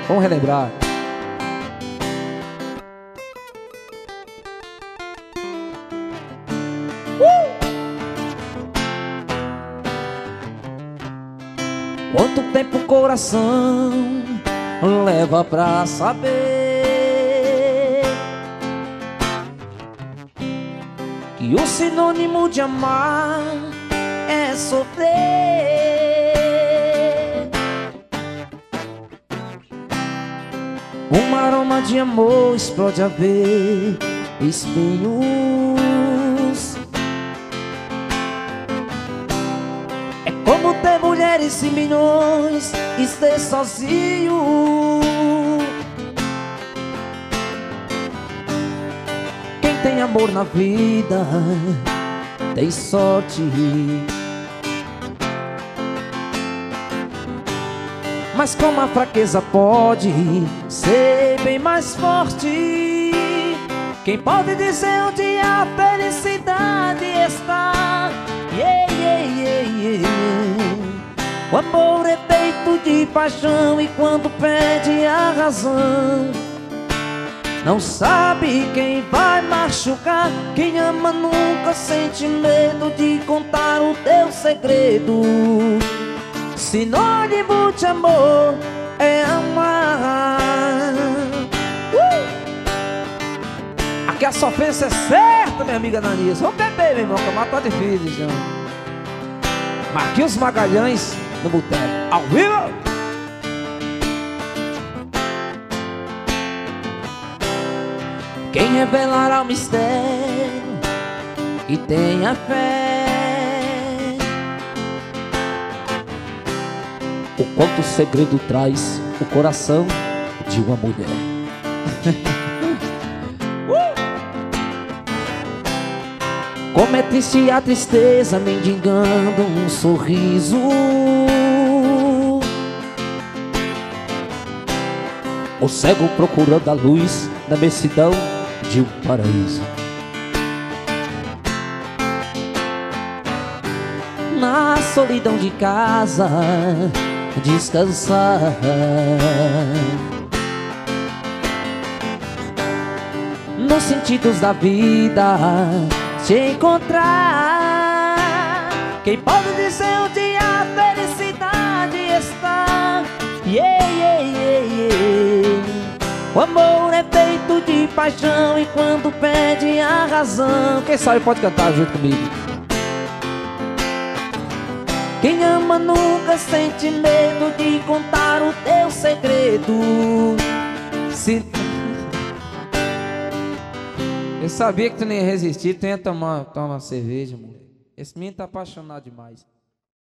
Vamos relembrar. Quanto tempo o coração leva pra saber que o sinônimo de amar é sofrer? Um aroma de amor explode a ver espinhos. É como ter mulheres e milhões e ser sozinho. Quem tem amor na vida tem sorte, mas como a fraqueza pode ser bem mais forte? Quem pode dizer onde a felicidade está? Yeah, yeah, yeah, yeah. O amor é feito de paixão e quando perde a razão, não sabe quem vai machucar. Quem ama nunca sente medo de contar o teu segredo. Sinônimo de amor é amar. Aqui a sofrência é certa, minha amiga Ananias. Vamos beber, meu irmão, que a mata tá difícil, João. Marquinhos Magalhães no boteco, ao vivo. Quem revelará o mistério e tenha fé, o quanto o segredo traz o coração de uma mulher. Como é triste a tristeza mendigando um sorriso. O cego procurando a luz na imensidão de um paraíso. Na solidão de casa descansar, nos sentidos da vida te encontrar. Quem pode dizer onde a felicidade está? Yeah, yeah, yeah, yeah. O amor é feito de paixão e quando perde a razão, quem sabe pode cantar junto comigo. Quem ama nunca sente medo de contar o teu segredo. Eu sabia que tu nem ia resistir. Tu ia tomar uma cerveja, mulher. Esse menino tá apaixonado demais.